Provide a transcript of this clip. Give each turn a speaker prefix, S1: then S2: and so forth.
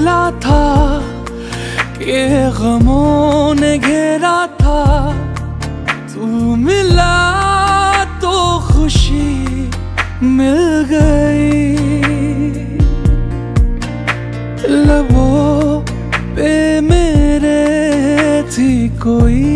S1: मिला था कि गमों ने घेरा था, तू मिला तो खुशी मिल गई। लबों पे मेरे थी कोई